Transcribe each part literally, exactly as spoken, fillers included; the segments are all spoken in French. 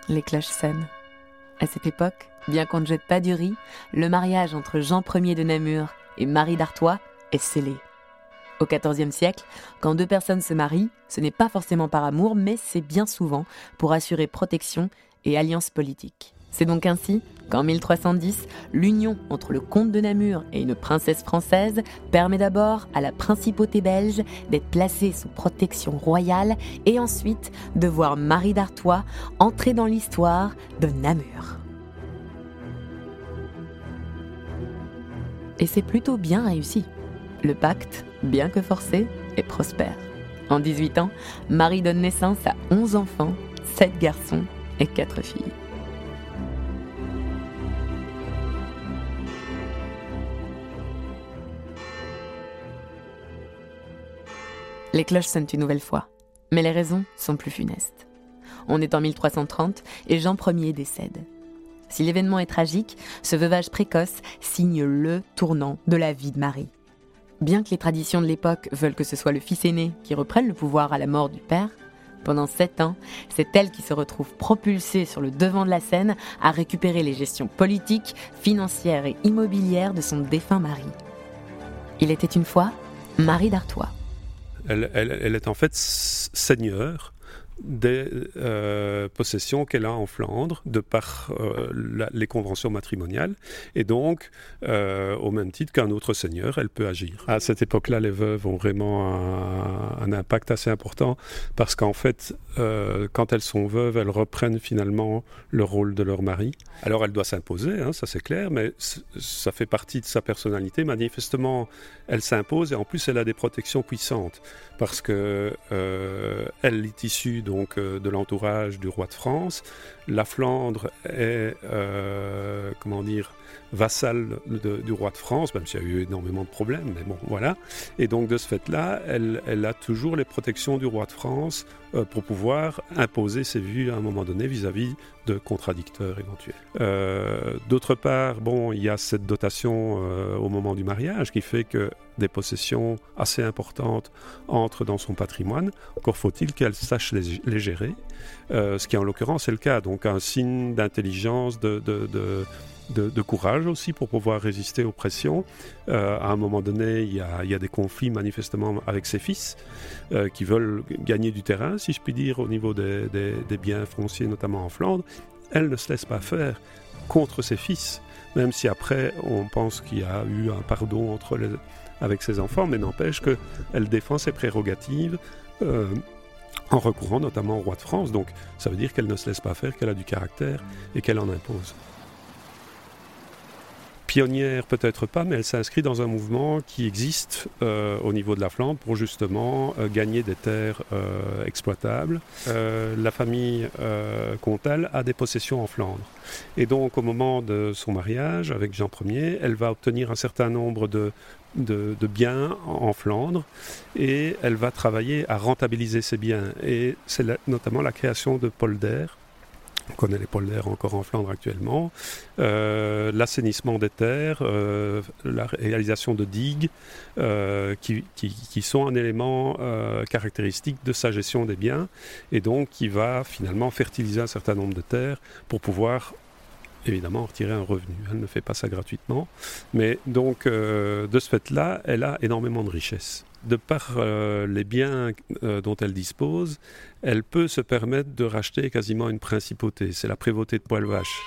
Les cloches sonnent. À cette époque, bien qu'on ne jette pas du riz, le mariage entre Jean Ier de Namur et Marie d'Artois est scellé. Au quatorzième siècle, quand deux personnes se marient, ce n'est pas forcément par amour, mais c'est bien souvent pour assurer protection et alliance politique. C'est donc ainsi qu'en mille trois cent dix, l'union entre le comte de Namur et une princesse française permet d'abord à la principauté belge d'être placée sous protection royale et ensuite de voir Marie d'Artois entrer dans l'histoire de Namur. Et c'est plutôt bien réussi. Le pacte, bien que forcé, est prospère. En dix-huit ans, Marie donne naissance à onze enfants, sept garçons et quatre filles. Les cloches sonnent une nouvelle fois, mais les raisons sont plus funestes. On est en mille trois cent trente et Jean Ier décède. Si l'événement est tragique, ce veuvage précoce signe le tournant de la vie de Marie. Bien que les traditions de l'époque veulent que ce soit le fils aîné qui reprenne le pouvoir à la mort du père, pendant sept ans, c'est elle qui se retrouve propulsée sur le devant de la scène à récupérer les gestions politiques, financières et immobilières de son défunt mari. Il était une fois Marie d'Artois. Elle, elle, elle est en fait seigneur des euh, possessions qu'elle a en Flandre de par euh, la, les conventions matrimoniales et donc euh, au même titre qu'un autre seigneur elle peut agir. À cette époque-là les veuves ont vraiment un, un impact assez important parce qu'en fait euh, quand elles sont veuves elles reprennent finalement le rôle de leur mari. Alors elle doit s'imposer, hein, ça c'est clair, mais c- ça fait partie de sa personnalité. Manifestement elle s'impose et en plus elle a des protections puissantes parce que euh, elle est issue donc euh, de l'entourage du roi de France. La Flandre est euh, comment dire vassale de, du roi de France, même s'il y a eu énormément de problèmes, mais bon voilà. Et donc de ce fait-là, elle, elle a toujours les protections du roi de France euh, pour pouvoir imposer ses vues à un moment donné vis-à-vis de contradicteurs éventuels. Euh, d'autre part, bon, il y a cette dotation euh, au moment du mariage qui fait que des possessions assez importantes entrent dans son patrimoine. Encore faut-il qu'elle sache les, les gérer, euh, ce qui en l'occurrence est le cas. Donc un signe d'intelligence, de, de, de, de, de courage aussi pour pouvoir résister aux pressions. Euh, à un moment donné, il y a, il y a des conflits manifestement avec ses fils euh, qui veulent gagner du terrain, si je puis dire, au niveau des, des, des biens fonciers, notamment en Flandre. Elle ne se laisse pas faire contre ses fils, même si après on pense qu'il y a eu un pardon entre les, avec ses enfants, mais n'empêche qu'elle défend ses prérogatives euh, en recourant notamment au roi de France. Donc ça veut dire qu'elle ne se laisse pas faire, qu'elle a du caractère et qu'elle en impose. Pionnière peut-être pas, mais elle s'inscrit dans un mouvement qui existe euh, au niveau de la Flandre pour justement euh, gagner des terres euh, exploitables. Euh, la famille euh, Comtal a des possessions en Flandre. Et donc au moment de son mariage avec Jean Ier, elle va obtenir un certain nombre de, de, de biens en Flandre et elle va travailler à rentabiliser ces biens. Et c'est la, notamment la création de polders. On connaît les polders encore en Flandre actuellement, euh, l'assainissement des terres, euh, la réalisation de digues euh, qui, qui, qui sont un élément euh, caractéristique de sa gestion des biens et donc qui va finalement fertiliser un certain nombre de terres pour pouvoir évidemment en retirer un revenu. Elle ne fait pas ça gratuitement, mais donc euh, de ce fait-là, elle a énormément de richesses. De par euh, les biens euh, dont elle dispose, elle peut se permettre de racheter quasiment une principauté. C'est la prévôté de Poil-Vache.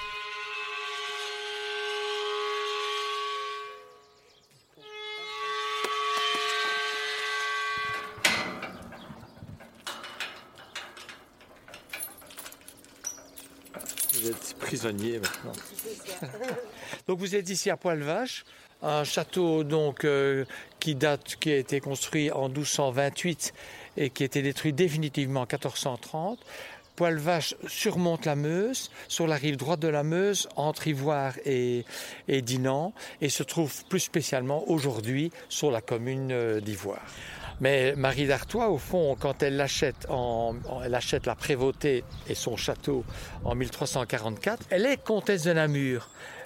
Vous êtes prisonnier maintenant. Donc vous êtes ici à Poil-Vache, un château donc euh, qui date, qui a été construit en douze cent vingt-huit et qui a été détruit définitivement en quatorze cent trente. Poil-Vache surmonte la Meuse, sur la rive droite de la Meuse, entre Ivoire et, et Dinan, et se trouve plus spécialement aujourd'hui sur la commune d'Ivoire. Mais Marie d'Artois, au fond, quand elle achète, en, elle achète la prévôté et son château en mille trois cent quarante-quatre, elle est comtesse de Namur.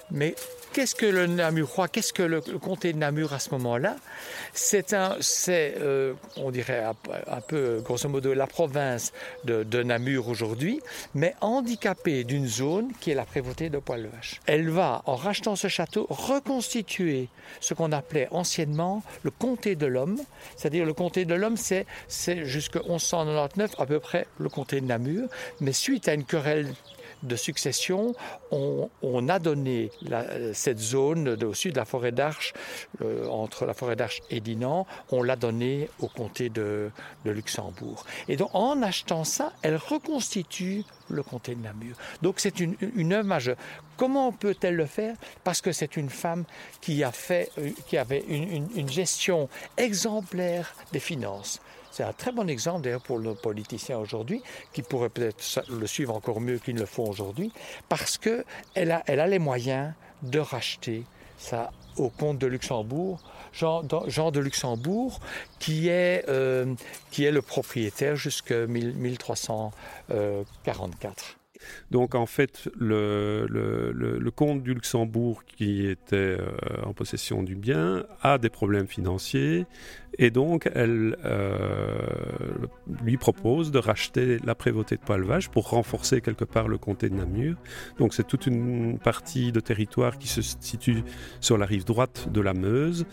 Mais qu'est-ce que le Namur roi, qu'est-ce que le, le comté de Namur à ce moment-là? C'est, un, c'est euh, on dirait un, un peu, grosso modo, la province de, de Namur aujourd'hui, mais handicapée d'une zone qui est la prévôté de Poil-de-Vache. Elle va, en rachetant ce château, reconstituer ce qu'on appelait anciennement le comté de l'Homme. C'est-à-dire le comté de l'Homme, c'est, c'est jusqu'en onze cent quatre-vingt-dix-neuf à peu près le comté de Namur, mais suite à une querelle de succession, on, on a donné la, cette zone de, au sud de la forêt d'Arche, euh, entre la forêt d'Arche et Dinan, on l'a donnée au comté de, de Luxembourg. Et donc en achetant ça, elle reconstitue le comté de Namur. Donc c'est une, une œuvre majeure. Comment peut-elle le faire? Parce que c'est une femme qui, a fait, qui avait une, une, une gestion exemplaire des finances. C'est un très bon exemple d'ailleurs pour nos politiciens aujourd'hui, qui pourraient peut-être le suivre encore mieux qu'ils ne le font aujourd'hui, parce qu'elle a, elle a les moyens de racheter ça au comte de Luxembourg, Jean, Jean de Luxembourg, qui est, euh, qui est le propriétaire jusqu'en mille trois cent quarante-quatre. Donc en fait, le, le, le, le comte du Luxembourg qui était euh, en possession du bien a des problèmes financiers et donc elle euh, lui propose de racheter la prévôté de Poil-de-Vache pour renforcer quelque part le comté de Namur. Donc c'est toute une partie de territoire qui se situe sur la rive droite de la Meuse,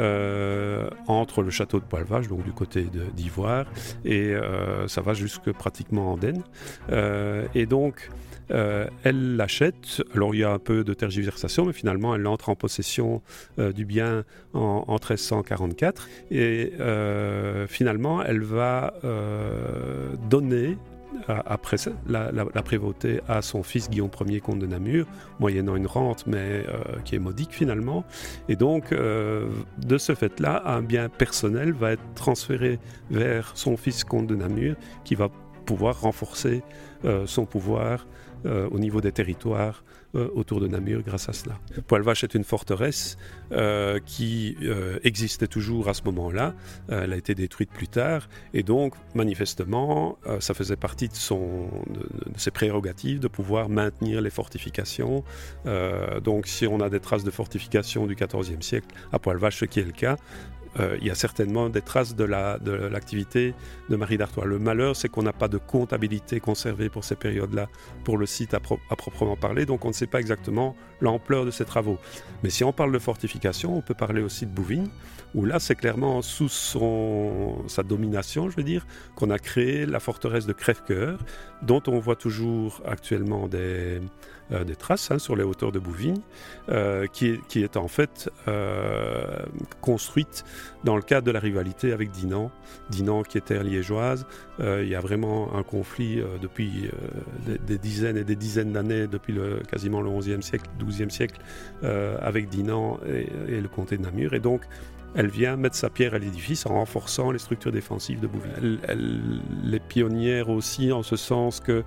euh, entre le château de Poil-de-Vache, donc du côté de, d'Ivoire, et euh, ça va jusque pratiquement Andenne. Euh, et donc Euh, elle l'achète, alors il y a un peu de tergiversation, mais finalement elle entre en possession euh, du bien en, en treize cent quarante-quatre et euh, finalement elle va euh, donner à, après la, la, la prévôté à son fils Guillaume Ier, comte de Namur, moyennant une rente mais euh, qui est modique finalement, et donc euh, de ce fait-là un bien personnel va être transféré vers son fils comte de Namur qui va pouvoir renforcer euh, son pouvoir Euh, au niveau des territoires euh, autour de Namur grâce à cela. Poil-de-Vache est une forteresse euh, qui euh, existait toujours à ce moment-là. Euh, elle a été détruite plus tard et donc manifestement euh, ça faisait partie de, son, de, de ses prérogatives de pouvoir maintenir les fortifications. Euh, donc si on a des traces de fortifications du quatorzième siècle à Poil-de-Vache, ce qui est le cas, Euh, il y a certainement des traces de, la, de l'activité de Marie d'Artois. Le malheur, c'est qu'on n'a pas de comptabilité conservée pour ces périodes-là, pour le site à, pro- à proprement parler, donc on ne sait pas exactement l'ampleur de ces travaux. Mais si on parle de fortification, on peut parler aussi de Bouvines, où là, c'est clairement sous son, sa domination, je veux dire, qu'on a créé la forteresse de Crèvecoeur, dont on voit toujours actuellement des, euh, des traces hein, sur les hauteurs de Bouvines, euh, qui, est, qui est en fait euh, construite dans le cadre de la rivalité avec Dinan, Dinan qui est terre liégeoise. Euh, il y a vraiment un conflit euh, depuis euh, des, des dizaines et des dizaines d'années, depuis le, quasiment le onzième siècle, douzième siècle, euh, avec Dinan et, et le comté de Namur. Et donc, elle vient mettre sa pierre à l'édifice en renforçant les structures défensives de Bouvines. Elle, elle est pionnière aussi en ce sens que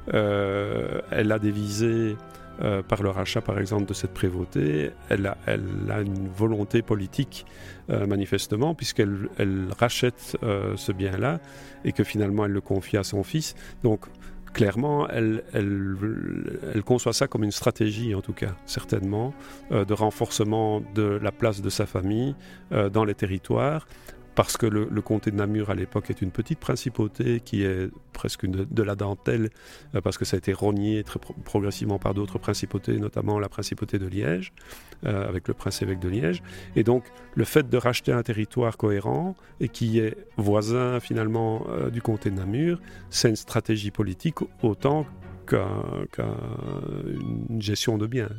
euh, elle a des visées euh, par le rachat, par exemple, de cette prévôté. Elle a, elle a une volonté politique, euh, manifestement, puisqu'elle elle rachète euh, ce bien-là et que finalement elle le confie à son fils. Donc, clairement, elle, elle, elle conçoit ça comme une stratégie, en tout cas, certainement, euh, de renforcement de la place de sa famille euh, dans les territoires, parce que le, le comté de Namur, à l'époque, est une petite principauté qui est presque une, de la dentelle, euh, parce que ça a été rogné très pro- progressivement par d'autres principautés, notamment la principauté de Liège, euh, avec le prince-évêque de Liège. Et donc, le fait de racheter un territoire cohérent et qui est voisin, finalement, euh, du comté de Namur, c'est une stratégie politique autant qu'un, qu'une gestion de biens.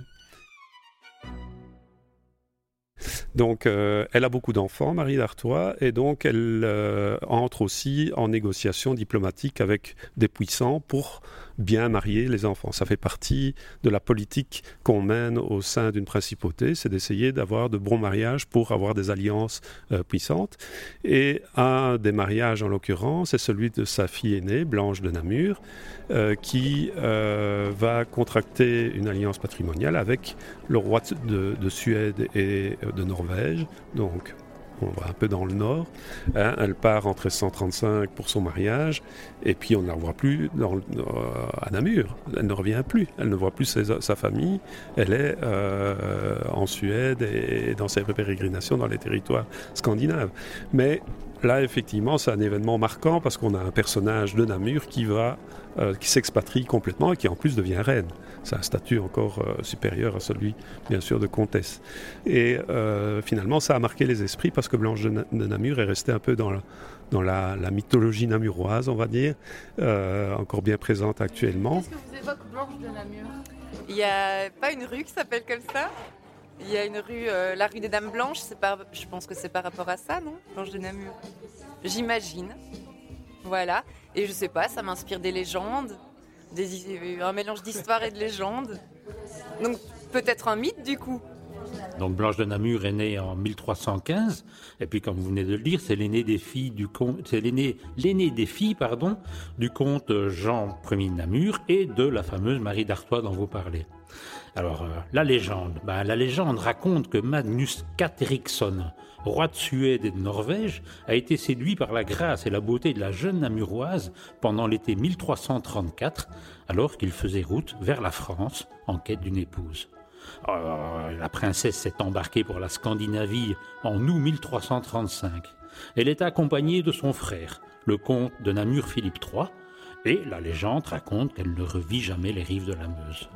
Donc, euh, elle a beaucoup d'enfants, Marie d'Artois, et donc elle euh, entre aussi en négociation diplomatique avec des puissants pour bien marier les enfants. Ça fait partie de la politique qu'on mène au sein d'une principauté, c'est d'essayer d'avoir de bons mariages pour avoir des alliances euh, puissantes. Et un des mariages, en l'occurrence, c'est celui de sa fille aînée, Blanche de Namur, euh, qui euh, va contracter une alliance patrimoniale avec le roi de, de Suède et de Norvège, donc on va un peu dans le nord. Hein, elle part en treize cent trente-cinq pour son mariage, et puis on ne la revoit plus dans, euh, à Namur. Elle ne revient plus, elle ne voit plus ses, sa famille. Elle est euh, en Suède et dans ses pérégrinations dans les territoires scandinaves. Mais là, effectivement, c'est un événement marquant parce qu'on a un personnage de Namur qui va, euh, qui s'expatrie complètement et qui en plus devient reine. C'est un statut encore euh, supérieur à celui, bien sûr, de comtesse. Et euh, finalement, ça a marqué les esprits parce que Blanche de, Na- de Namur est restée un peu dans, la, dans la, la mythologie namuroise, on va dire, euh, encore bien présente actuellement. Qu'est-ce que vous évoque Blanche de Namur ? Il n'y a pas une rue qui s'appelle comme ça ? Il y a une rue, euh, la rue des Dames Blanches, c'est par, je pense que c'est par rapport à ça, non ? Blanche de Namur. J'imagine. Voilà. Et je sais pas, ça m'inspire des légendes, des, un mélange d'histoire et de légendes. Donc peut-être un mythe du coup. Donc Blanche de Namur est née en mille trois cent quinze, et puis comme vous venez de le dire, c'est l'aînée des filles du comte, c'est l'aînée, l'aînée des filles, pardon, du comte Jean Ier de Namur et de la fameuse Marie d'Artois dont vous parlez. Alors, euh, la légende. Ben, la légende raconte que Magnus Eriksson, roi de Suède et de Norvège, a été séduit par la grâce et la beauté de la jeune Namuroise pendant l'été mille trois cent trente-quatre, alors qu'il faisait route vers la France en quête d'une épouse. Euh, la princesse s'est embarquée pour la Scandinavie en août mille trois cent trente-cinq. Elle est accompagnée de son frère, le comte de Namur Philippe trois, et la légende raconte qu'elle ne revit jamais les rives de la Meuse.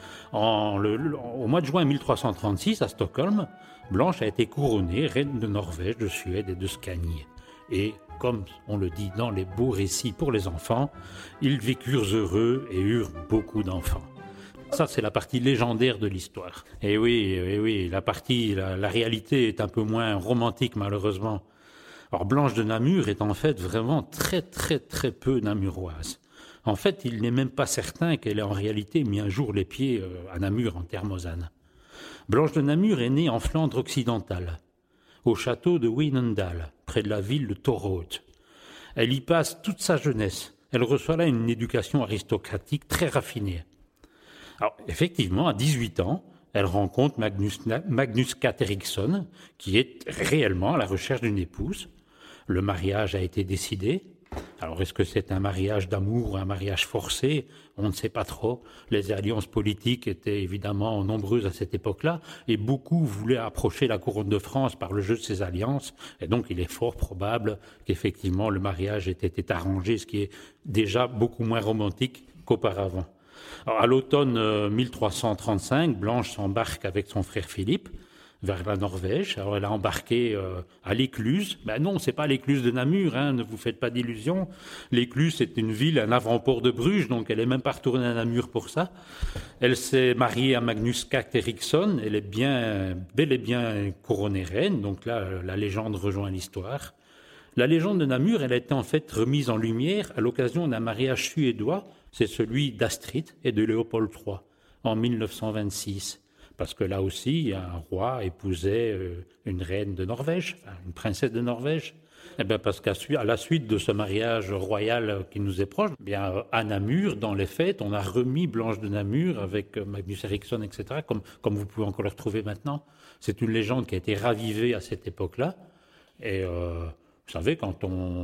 En le, le, au mois de juin mille trois cent trente-six, à Stockholm, Blanche a été couronnée reine de Norvège, de Suède et de Scanie. Et, comme on le dit dans les beaux récits pour les enfants, ils vécurent heureux et eurent beaucoup d'enfants. Ça, c'est la partie légendaire de l'histoire. Et oui, et oui, la partie, la, la réalité est un peu moins romantique, malheureusement. Alors, Blanche de Namur est en fait vraiment très, très, très peu namuroise. En fait, il n'est même pas certain qu'elle ait en réalité mis un jour les pieds à Namur, en Thermosanne. Blanche de Namur est née en Flandre occidentale, au château de Wynendael, près de la ville de Torhout. Elle y passe toute sa jeunesse. Elle reçoit là une éducation aristocratique très raffinée. Alors, effectivement, à dix-huit ans, elle rencontre Magnus, Magnus Eriksson, qui est réellement à la recherche d'une épouse. Le mariage a été décidé. Alors, est-ce que c'est un mariage d'amour ou un mariage forcé ? On ne sait pas trop. Les alliances politiques étaient évidemment nombreuses à cette époque-là, et beaucoup voulaient approcher la couronne de France par le jeu de ces alliances, et donc il est fort probable qu'effectivement le mariage ait été arrangé, ce qui est déjà beaucoup moins romantique qu'auparavant. Alors, à l'automne mille trois cent trente-cinq, Blanche s'embarque avec son frère Philippe vers la Norvège. Alors elle a embarqué euh, à l'Écluse. Ben non, c'est pas l'Écluse de Namur, hein, ne vous faites pas d'illusions. L'Écluse, c'est une ville, un avant-port de Bruges, donc elle est même pas retournée à Namur pour ça. Elle s'est mariée à Magnus Eriksson. Elle est bien, bel et bien couronnée reine. Donc là, la légende rejoint l'histoire. La légende de Namur, elle a été en fait remise en lumière à l'occasion d'un mariage suédois. C'est celui d'Astrid et de Léopold trois en mille neuf cent vingt-six. Parce que là aussi, un roi épousait une reine de Norvège, une princesse de Norvège. Eh bien, parce qu'à la suite de ce mariage royal qui nous est proche, eh bien, à Namur, dans les fêtes, on a remis Blanche de Namur avec Magnus Eriksson, et cetera, comme, comme vous pouvez encore le retrouver maintenant. C'est une légende qui a été ravivée à cette époque-là. Et euh, vous savez, quand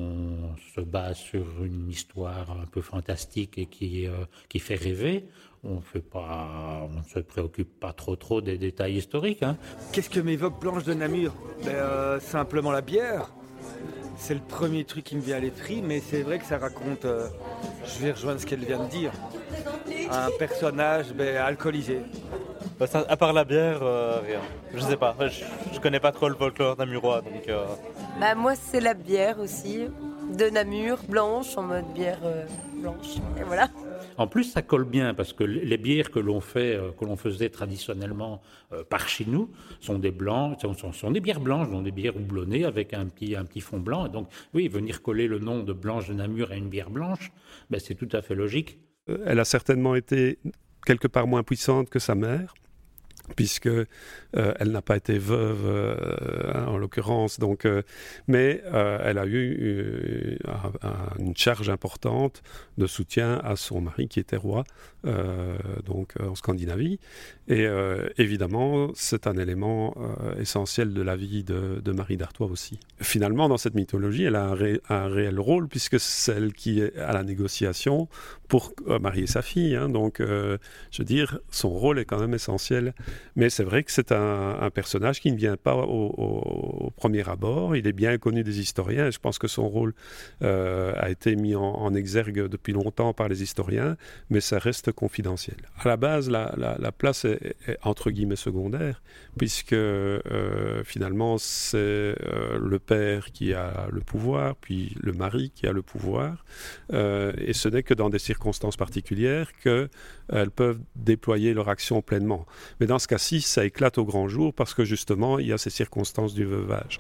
on se base sur une histoire un peu fantastique et qui, euh, qui fait rêver, on fait pas, on ne se préoccupe pas trop trop des détails historiques. Hein. Qu'est-ce que m'évoque Blanche de Namur ? ben, euh, Simplement la bière. C'est le premier truc qui me vient à l'esprit, mais c'est vrai que ça raconte, euh, je vais rejoindre ce qu'elle vient de dire, un personnage ben, alcoolisé. Bah, ça, à part la bière, euh, rien. Je sais pas, je, je connais pas trop le folklore namurois, donc... Euh... Bah moi c'est la bière aussi, de Namur, blanche, en mode bière euh, blanche, et voilà. En plus, ça colle bien parce que les bières que l'on fait, que l'on faisait traditionnellement euh, par chez nous, sont des blancs, sont, sont des bières blanches, donc des bières houblonnées avec un petit, un petit fond blanc. Et donc, oui, venir coller le nom de Blanche de Namur à une bière blanche, ben, c'est tout à fait logique. Elle a certainement été quelque part moins puissante que sa mère. puisque euh, elle n'a pas été veuve euh, hein, en l'occurrence, donc, euh, mais euh, elle a eu euh, un, un, une charge importante de soutien à son mari qui était roi, euh, donc en Scandinavie, et euh, évidemment c'est un élément euh, essentiel de la vie de, de Marie d'Artois aussi. Finalement, dans cette mythologie, elle a un, ré, un réel rôle, puisque c'est elle qui est à la négociation pour euh, marier sa fille, hein, donc euh, je veux dire, son rôle est quand même essentiel. Mais c'est vrai que c'est un, un personnage qui ne vient pas au, au, au premier abord. Il est bien connu des historiens, et je pense que son rôle euh, a été mis en, en exergue depuis longtemps par les historiens, mais ça reste confidentiel. À la base, la, la, la place est, est entre guillemets secondaire, puisque euh, finalement c'est euh, le père qui a le pouvoir, puis le mari qui a le pouvoir, euh, et ce n'est que dans des circonstances particulières qu'elles euh, peuvent déployer leur action pleinement. Mais dans ce cas-ci, ça éclate au grand jour parce que justement, il y a ces circonstances du veuvage.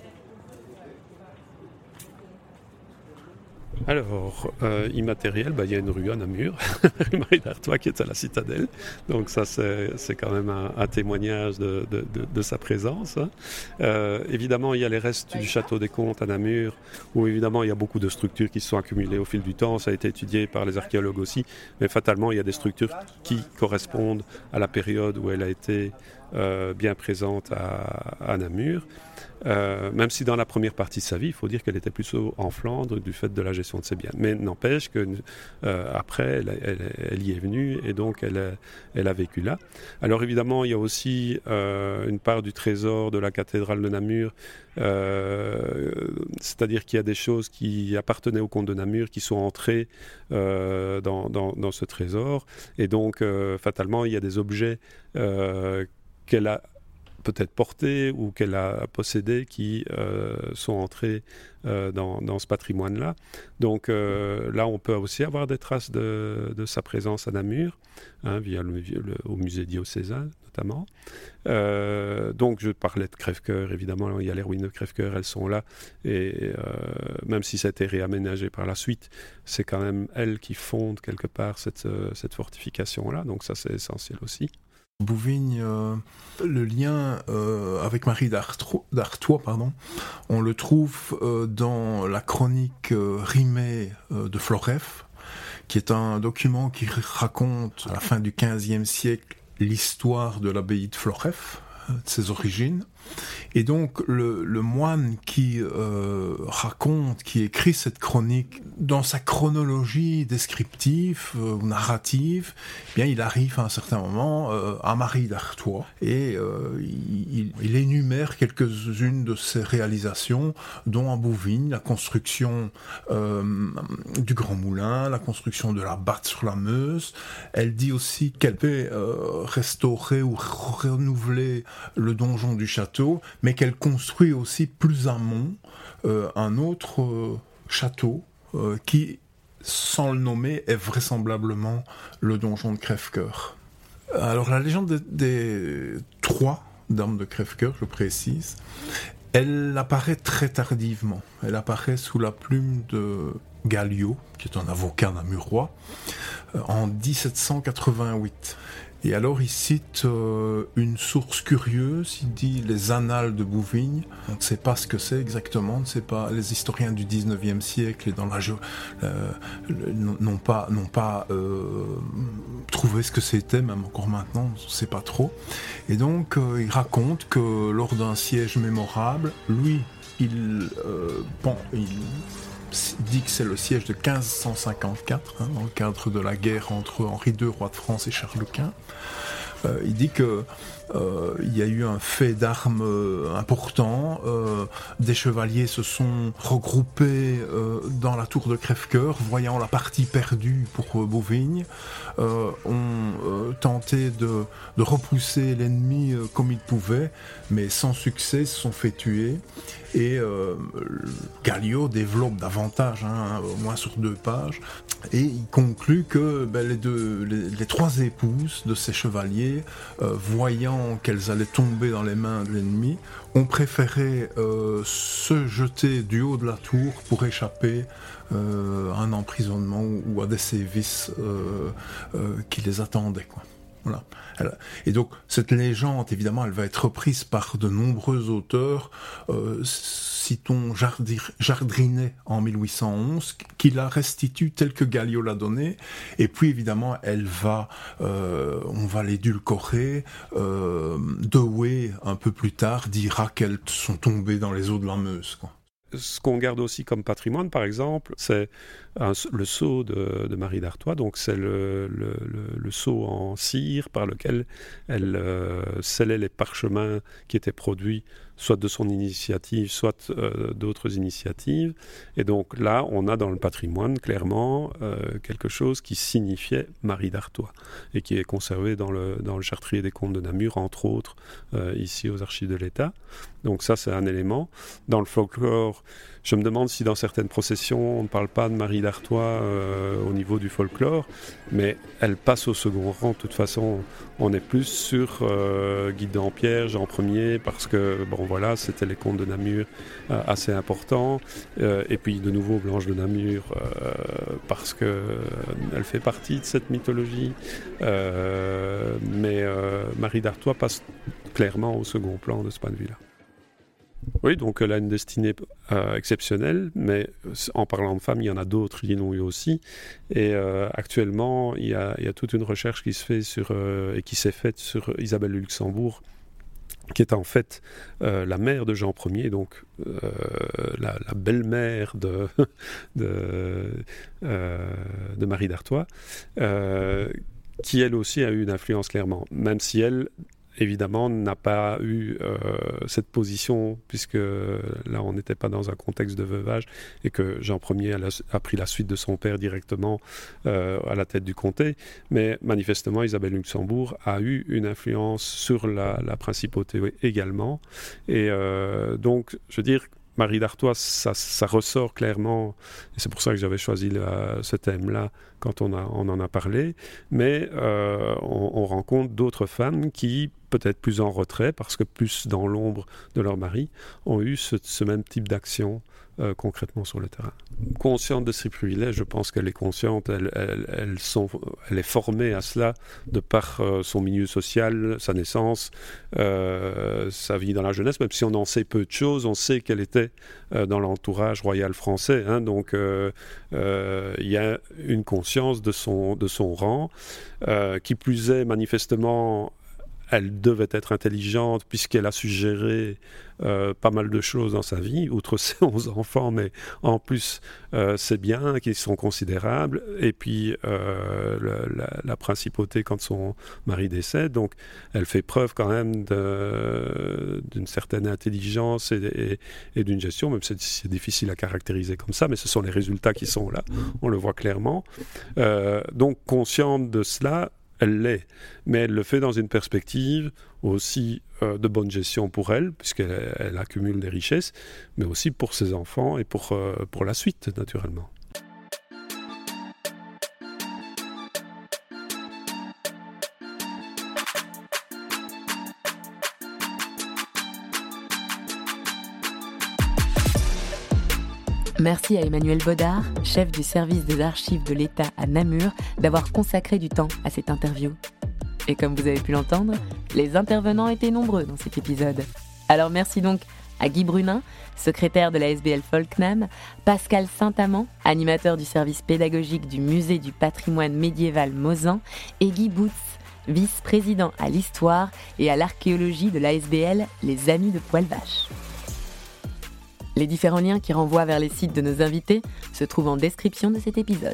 Alors, euh, immatériel, bah, il y a une rue à Namur, Marie d'Artois qui est à la citadelle, donc ça c'est, c'est quand même un, un témoignage de, de, de, de sa présence. Hein. Euh, évidemment, il y a les restes du château des Comtes à Namur, où évidemment il y a beaucoup de structures qui se sont accumulées au fil du temps, ça a été étudié par les archéologues aussi, mais fatalement il y a des structures qui correspondent à la période où elle a été euh, bien présente à, à Namur. Euh, même si dans la première partie de sa vie, il faut dire qu'elle était plus en Flandre du fait de la gestion de ses biens. Mais n'empêche que euh, après, elle, elle, elle y est venue et donc elle, elle a vécu là. Alors évidemment, il y a aussi euh, une part du trésor de la cathédrale de Namur, euh, c'est-à-dire qu'il y a des choses qui appartenaient au comte de Namur qui sont entrées euh, dans, dans, dans ce trésor. Et donc, euh, fatalement, il y a des objets euh, qu'elle a peut-être portés ou qu'elle a possédés qui euh, sont entrés euh, dans, dans ce patrimoine-là. Donc euh, là, on peut aussi avoir des traces de, de sa présence à Namur, hein, via le, le, au musée diocésain notamment. Euh, donc je parlais de Crèvecoeur, évidemment, il y a les ruines de Crèvecoeur, elles sont là, et euh, même si ça a été réaménagé par la suite, c'est quand même elle qui fonde quelque part cette, cette fortification-là, donc ça c'est essentiel aussi. Bouvignes, euh, le lien euh, avec Marie d'Artois, d'Artois, pardon, on le trouve euh, dans la chronique euh, rimée euh, de Floreffe, qui est un document qui raconte à la fin du quinzième siècle l'histoire de l'abbaye de Floreffe, de ses origines. Et donc le, le moine qui euh, raconte, qui écrit cette chronique, dans sa chronologie descriptive ou euh, narrative, eh bien il arrive à un certain moment euh, à Marie d'Artois et euh, il, il énumère quelques-unes de ses réalisations, dont à Bouvignes, la construction euh, du Grand Moulin, la construction de la Batte sur la Meuse. Elle dit aussi qu'elle peut euh, restaurer ou renouveler le donjon du château, mais qu'elle construit aussi plus amont euh, un autre euh, château euh, qui, sans le nommer, est vraisemblablement le donjon de Crèvecoeur. Alors la légende des, des trois dames de Crèvecoeur, je précise, elle apparaît très tardivement. Elle apparaît sous la plume de Galliot, qui est un avocat namurois, euh, en dix-sept cent quatre-vingt-huit. Et alors il cite euh, une source curieuse, il dit les annales de Bouvignes. On ne sait pas ce que c'est exactement, on ne sait pas. Les historiens du dix-neuvième siècle et dans la euh, n'ont pas n'ont pas euh, trouvé ce que c'était, même encore maintenant, on ne sait pas trop. Et donc euh, il raconte que lors d'un siège mémorable, lui, il euh, bon, il dit que c'est le siège de quinze cent cinquante-quatre, hein, dans le cadre de la guerre entre Henri deux, roi de France, et Charles Quint. Euh, il dit que euh, il y a eu un fait d'armes euh, important, euh, des chevaliers se sont regroupés euh, dans la tour de Crèvecoeur, voyant la partie perdue pour euh, Bouvignes, euh, ont euh, tenté de, de repousser l'ennemi euh, comme ils pouvaient, mais sans succès, se sont fait tuer. Et euh, Galliot développe davantage, hein, au moins sur deux pages, et il conclut que ben, les, deux, les, les trois épouses de ces chevaliers, euh, voyant qu'elles allaient tomber dans les mains de l'ennemi, ont préféré euh, se jeter du haut de la tour pour échapper euh, à un emprisonnement ou à des sévices euh, euh, qui les attendaient, quoi. Voilà. Et donc, cette légende, évidemment, elle va être reprise par de nombreux auteurs. Euh, citons Jardir, Jardrinet en mille huit cent onze, qui la restitue telle que Gallio l'a donnée. Et puis, évidemment, elle va, euh, on va l'édulcorer. Euh, Dewey, un peu plus tard, dira qu'elles sont tombées dans les eaux de la Meuse, quoi. Ce qu'on garde aussi comme patrimoine, par exemple, c'est un, le sceau de, de Marie d'Artois. Donc, c'est le, le, le, le sceau en cire par lequel elle euh, scellait les parchemins qui étaient produits, soit de son initiative, soit euh, d'autres initiatives. Et donc là, on a dans le patrimoine, clairement, euh, quelque chose qui signifiait Marie d'Artois et qui est conservé dans le, dans le Chartrier des Comtes de Namur, entre autres, euh, ici aux Archives de l'État. Donc ça, c'est un élément. Dans le folklore, je me demande si dans certaines processions, on ne parle pas de Marie d'Artois euh, au niveau du folklore, mais elle passe au second rang. De toute façon, on est plus sur euh, Guy d'Ampierre, Jean Ier, parce que, bon voilà, c'était les comtes de Namur euh, assez importants. Euh, et puis, de nouveau, Blanche de Namur, euh, parce qu'elle euh, fait partie de cette mythologie. Euh, mais euh, Marie d'Artois passe clairement au second plan de ce point de vue-là. Oui, donc elle a une destinée euh, exceptionnelle, mais en parlant de femmes, il y en a d'autres qui l'ont eu aussi. Et euh, actuellement, il y, a, il y a toute une recherche qui se fait sur, euh, et qui s'est faite sur Isabelle de Luxembourg, qui est en fait euh, la mère de Jean Ier, donc euh, la, la belle-mère de, de, euh, de Marie d'Artois, euh, qui elle aussi a eu une influence clairement, même si elle... évidemment, n'a pas eu euh, cette position, puisque là, on n'était pas dans un contexte de veuvage, et que Jean Ier a, la, a pris la suite de son père directement euh, à la tête du comté. Mais manifestement, Isabelle Luxembourg a eu une influence sur la, la principauté également. Et euh, donc, je veux dire, Marie d'Artois, ça, ça ressort clairement, et c'est pour ça que j'avais choisi la, ce thème-là quand on, a, on en a parlé, mais euh, on, on rencontre d'autres femmes qui, peut-être plus en retrait, parce que plus dans l'ombre de leur mari, ont eu ce, ce même type d'action euh, concrètement sur le terrain. Consciente de ses privilèges, je pense qu'elle est consciente, elle, elle, elle, sont, elle est formée à cela de par euh, son milieu social, sa naissance, euh, sa vie dans la jeunesse, même si on en sait peu de choses, on sait qu'elle était euh, dans l'entourage royal français, hein, donc euh, euh, il y a une conscience de son, de son rang, euh, qui plus est manifestement... Elle devait être intelligente puisqu'elle a su gérer euh, pas mal de choses dans sa vie, outre ses onze enfants, mais en plus, euh, ses biens qui sont considérables, et puis euh, le, la, la principauté quand son mari décède. Donc, elle fait preuve quand même de, d'une certaine intelligence et, et, et d'une gestion, même si c'est, c'est difficile à caractériser comme ça, mais ce sont les résultats qui sont là, on le voit clairement. Euh, donc, consciente de cela, elle l'est, mais elle le fait dans une perspective aussi euh, de bonne gestion pour elle, puisqu'elle elle accumule des richesses, mais aussi pour ses enfants et pour, euh, pour la suite, naturellement. Merci à Emmanuel Bodard, chef du service des archives de l'État à Namur, d'avoir consacré du temps à cette interview. Et comme vous avez pu l'entendre, les intervenants étaient nombreux dans cet épisode. Alors merci donc à Guy Brunin, secrétaire de la S B L Folknam, Pascal Saint-Amand, animateur du service pédagogique du Musée du patrimoine médiéval Mozan, et Guy Boutz, vice-président à l'histoire et à l'archéologie de l'A S B L Les Amis de Poil-Vache. Les différents liens qui renvoient vers les sites de nos invités se trouvent en description de cet épisode.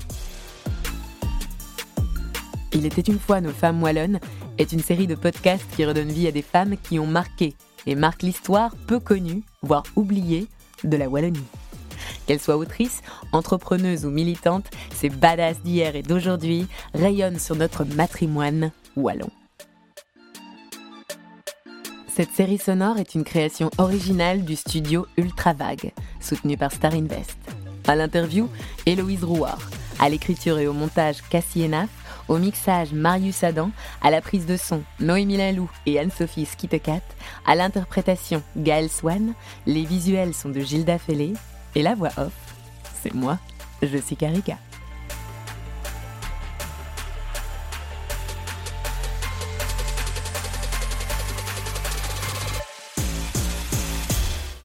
Il était une fois nos femmes wallonnes est une série de podcasts qui redonne vie à des femmes qui ont marqué et marquent l'histoire peu connue, voire oubliée, de la Wallonie. Qu'elles soient autrices, entrepreneuses ou militantes, ces badass d'hier et d'aujourd'hui rayonnent sur notre matrimoine wallon. Cette série sonore est une création originale du studio Ultravague, soutenu par Star Invest. À l'interview, Héloïse Rouard. À l'écriture et au montage, Cassie Enaf. Au mixage, Marius Adam. À la prise de son, Noémie Lalou et Anne-Sophie Skitecat. À l'interprétation, Gaël Swan. Les visuels sont de Gilda Fellé. Et la voix off, c'est moi, je suis Karika.